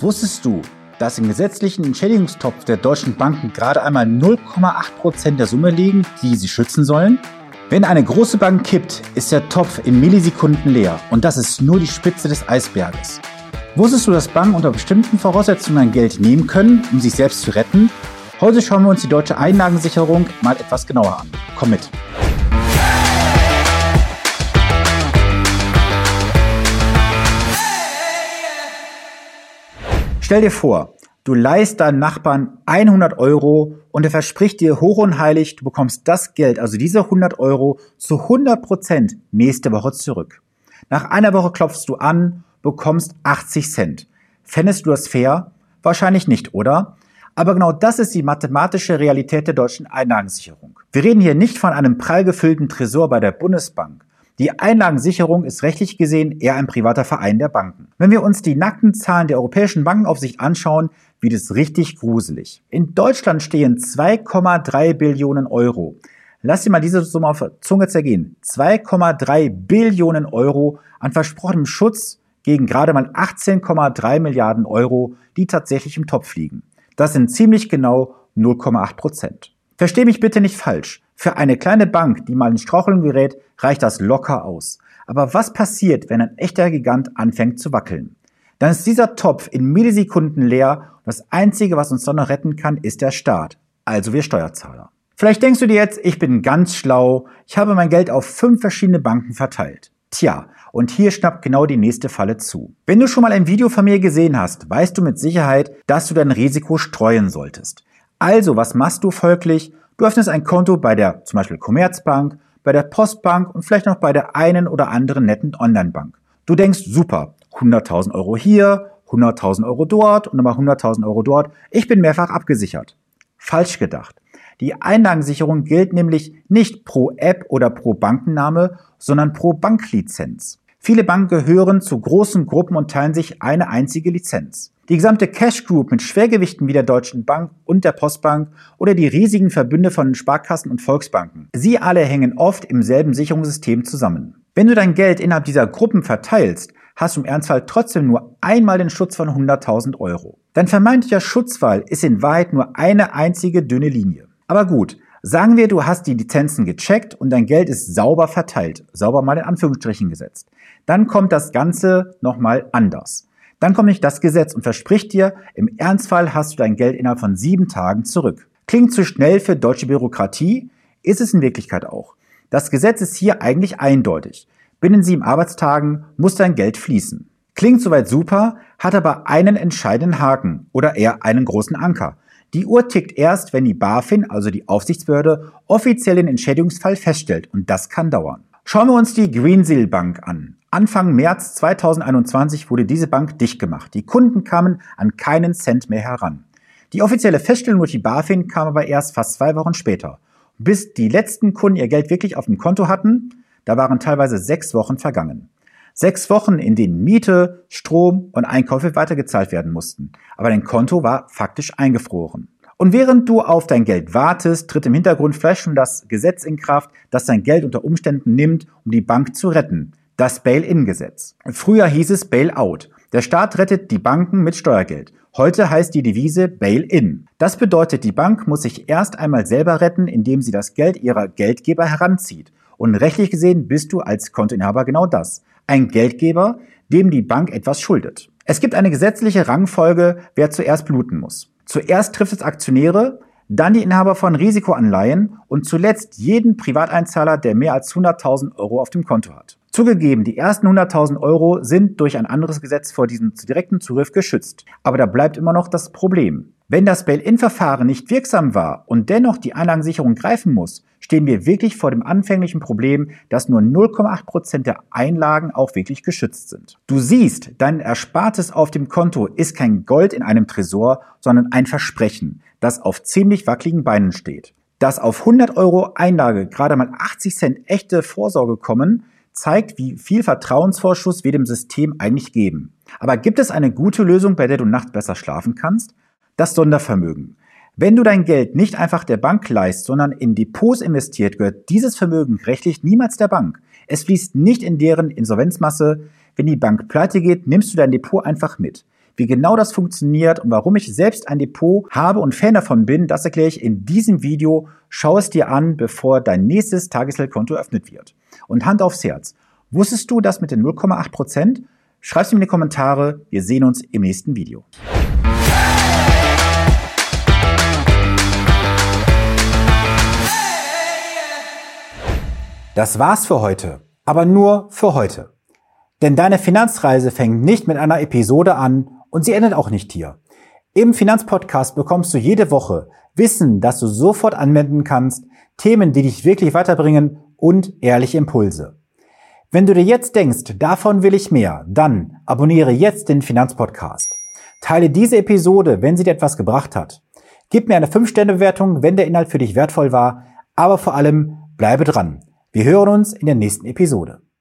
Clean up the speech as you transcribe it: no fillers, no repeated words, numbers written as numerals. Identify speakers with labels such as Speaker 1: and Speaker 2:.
Speaker 1: Wusstest du, dass im gesetzlichen Entschädigungstopf der deutschen Banken gerade einmal 0,8% der Summe liegen, die sie schützen sollen? Wenn eine große Bank kippt, ist der Topf in Millisekunden leer und das ist nur die Spitze des Eisberges. Wusstest du, dass Banken unter bestimmten Voraussetzungen Geld nehmen können, um sich selbst zu retten? Heute schauen wir uns die deutsche Einlagensicherung mal etwas genauer an. Komm mit! Stell dir vor, du leihst deinem Nachbarn 100 € und er verspricht dir hoch und heilig, du bekommst das Geld, also diese 100 € zu 100% nächste Woche zurück. Nach einer Woche klopfst du an, bekommst 80 Cent. Fändest du das fair? Wahrscheinlich nicht, oder? Aber genau das ist die mathematische Realität der deutschen Einlagensicherung. Wir reden hier nicht von einem prall gefüllten Tresor bei der Bundesbank. Die Einlagensicherung ist rechtlich gesehen eher ein privater Verein der Banken. Wenn wir uns die nackten Zahlen der Europäischen Bankenaufsicht anschauen, wird es richtig gruselig. In Deutschland stehen 2,3 Billionen Euro. Lass dir mal diese Summe auf der Zunge zergehen. 2,3 Billionen Euro an versprochenem Schutz gegen gerade mal 18,3 Milliarden Euro, die tatsächlich im Topf liegen. Das sind ziemlich genau 0,8%. Versteh mich bitte nicht falsch. Für eine kleine Bank, die mal in Straucheln gerät, reicht das locker aus. Aber was passiert, wenn ein echter Gigant anfängt zu wackeln? Dann ist dieser Topf in Millisekunden leer und das Einzige, was uns dann noch retten kann, ist der Staat, also wir Steuerzahler. Vielleicht denkst du dir jetzt, ich bin ganz schlau, ich habe mein Geld auf 5 verschiedene Banken verteilt. Tja, und hier schnappt genau die nächste Falle zu. Wenn du schon mal ein Video von mir gesehen hast, weißt du mit Sicherheit, dass du dein Risiko streuen solltest. Also, was machst du folglich? Du öffnest ein Konto bei der zum Beispiel Commerzbank, bei der Postbank und vielleicht noch bei der einen oder anderen netten Online-Bank. Du denkst, super, 100.000 € hier, 100.000 € dort und nochmal 100.000 € dort. Ich bin mehrfach abgesichert. Falsch gedacht. Die Einlagensicherung gilt nämlich nicht pro App oder pro Bankenname, sondern pro Banklizenz. Viele Banken gehören zu großen Gruppen und teilen sich eine einzige Lizenz. Die gesamte Cash Group mit Schwergewichten wie der Deutschen Bank und der Postbank oder die riesigen Verbünde von Sparkassen und Volksbanken. Sie alle hängen oft im selben Sicherungssystem zusammen. Wenn du dein Geld innerhalb dieser Gruppen verteilst, hast du im Ernstfall trotzdem nur einmal den Schutz von 100.000 €. Dein vermeintlicher Schutzwall ist in Wahrheit nur eine einzige dünne Linie. Aber gut, sagen wir, du hast die Lizenzen gecheckt und dein Geld ist sauber verteilt, sauber mal in Anführungsstrichen gesetzt. Dann kommt das Ganze nochmal anders. Dann kommt nicht das Gesetz und verspricht dir, im Ernstfall hast du dein Geld innerhalb von 7 Tagen zurück. Klingt zu schnell für deutsche Bürokratie, ist es in Wirklichkeit auch. Das Gesetz ist hier eigentlich eindeutig. Binnen 7 Arbeitstagen muss dein Geld fließen. Klingt soweit super, hat aber einen entscheidenden Haken oder eher einen großen Anker. Die Uhr tickt erst, wenn die BaFin, also die Aufsichtsbehörde, offiziell den Entschädigungsfall feststellt und das kann dauern. Schauen wir uns die Greensill Bank an. Anfang März 2021 wurde diese Bank dicht gemacht. Die Kunden kamen an keinen Cent mehr heran. Die offizielle Feststellung durch die BaFin kam aber erst fast 2 Wochen später. Bis die letzten Kunden ihr Geld wirklich auf dem Konto hatten, da waren teilweise 6 Wochen vergangen. 6 Wochen, in denen Miete, Strom und Einkäufe weitergezahlt werden mussten. Aber dein Konto war faktisch eingefroren. Und während du auf dein Geld wartest, tritt im Hintergrund vielleicht schon das Gesetz in Kraft, das dein Geld unter Umständen nimmt, um die Bank zu retten. Das Bail-in-Gesetz. Früher hieß es Bail-out. Der Staat rettet die Banken mit Steuergeld. Heute heißt die Devise Bail-in. Das bedeutet, die Bank muss sich erst einmal selber retten, indem sie das Geld ihrer Geldgeber heranzieht. Und rechtlich gesehen bist du als Kontoinhaber genau das. Ein Geldgeber, dem die Bank etwas schuldet. Es gibt eine gesetzliche Rangfolge, wer zuerst bluten muss. Zuerst trifft es Aktionäre, dann die Inhaber von Risikoanleihen und zuletzt jeden Privateinzahler, der mehr als 100.000 € auf dem Konto hat. Zugegeben, die ersten 100.000 € sind durch ein anderes Gesetz vor diesem direkten Zugriff geschützt. Aber da bleibt immer noch das Problem. Wenn das Bail-in-Verfahren nicht wirksam war und dennoch die Einlagensicherung greifen muss, stehen wir wirklich vor dem anfänglichen Problem, dass nur 0,8% der Einlagen auch wirklich geschützt sind. Du siehst, dein Erspartes auf dem Konto ist kein Gold in einem Tresor, sondern ein Versprechen, das auf ziemlich wackeligen Beinen steht. Dass auf 100 € Einlage gerade mal 80 Cent echte Vorsorge kommen, zeigt, wie viel Vertrauensvorschuss wir dem System eigentlich geben. Aber gibt es eine gute Lösung, bei der du nachts besser schlafen kannst? Das Sondervermögen. Wenn du dein Geld nicht einfach der Bank leihst, sondern in Depots investiert, gehört dieses Vermögen rechtlich niemals der Bank. Es fließt nicht in deren Insolvenzmasse. Wenn die Bank pleite geht, nimmst du dein Depot einfach mit. Wie genau das funktioniert und warum ich selbst ein Depot habe und Fan davon bin, das erkläre ich in diesem Video. Schau es dir an, bevor dein nächstes Tagesgeldkonto eröffnet wird. Und Hand aufs Herz. Wusstest du das mit den 0,8%? Schreib es mir in die Kommentare. Wir sehen uns im nächsten Video. Das war's für heute. Aber nur für heute. Denn deine Finanzreise fängt nicht mit einer Episode an und sie endet auch nicht hier. Im Finanzpodcast bekommst du jede Woche Wissen, das du sofort anwenden kannst, Themen, die dich wirklich weiterbringen und ehrliche Impulse. Wenn du dir jetzt denkst, davon will ich mehr, dann abonniere jetzt den Finanzpodcast. Teile diese Episode, wenn sie dir etwas gebracht hat. Gib mir eine 5-Sterne-Bewertung, wenn der Inhalt für dich wertvoll war, aber vor allem bleibe dran. Wir hören uns in der nächsten Episode.